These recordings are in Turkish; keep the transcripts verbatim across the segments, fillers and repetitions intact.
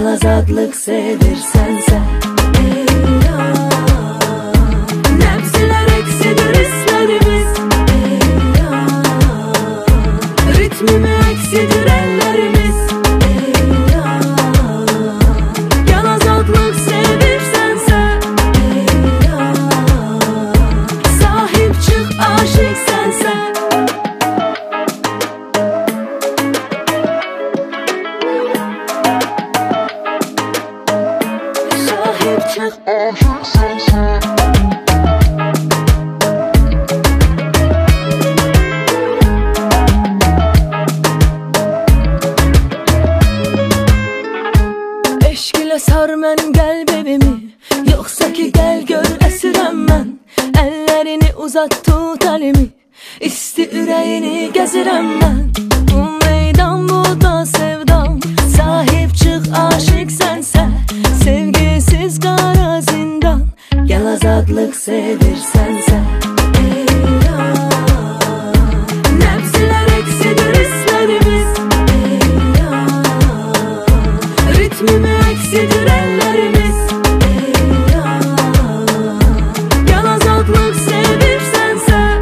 Gel azadlık sevirsen sen. Nebzeler eksidir hislerimiz, ritmimi eksidir ellerimiz. Gel azadlık sevirsen sen, sahip çık aşık sensen. Sahip çık aşık sensen. Eşk ile sar mənim qəlbimi, yoxsa ki gəl gör əsirəm mən. Əllərini uzat tut əlimi, isti ürəyini gəzirəm mən. Bu meydan bu da sevdam, sahib çıx aşık sənsə. Sevgisiz qara zindan, gel azadlık sevirsən sən. Nebzeler eksidir hislerimiz, ritmimi eksidir ellerimiz. Gel azadlık sevirsen sen,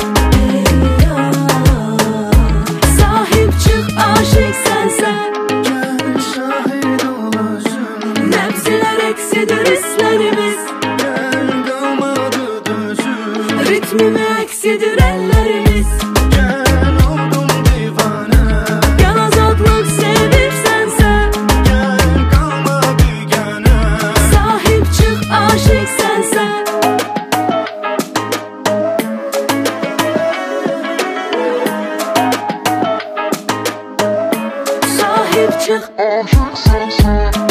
sahip çık aşık sensen. Gel şahit olasın, Nebzeler eksidir hislerimiz, gel kalmadı düzüm. ritmimi eksidir ellerimiz. Gel oldum divane, Gel azadlık sevirsen sen, gel kalma bigane. sahip çık aşık sensen. Sahip çık Aşık sensin.